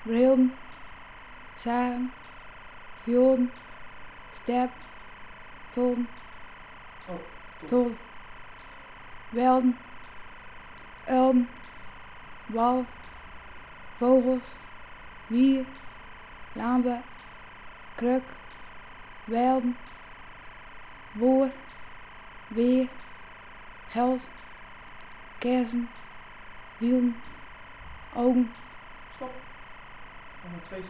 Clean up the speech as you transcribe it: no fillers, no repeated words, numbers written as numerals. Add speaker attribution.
Speaker 1: brillen, zagen, violen, step, ton, tol, welden, uilden, wal, vogels, wier, lampen, kruk, weilden, boer, weer, geld, kersen, wielen, ogen.
Speaker 2: Stop. Nog maar 2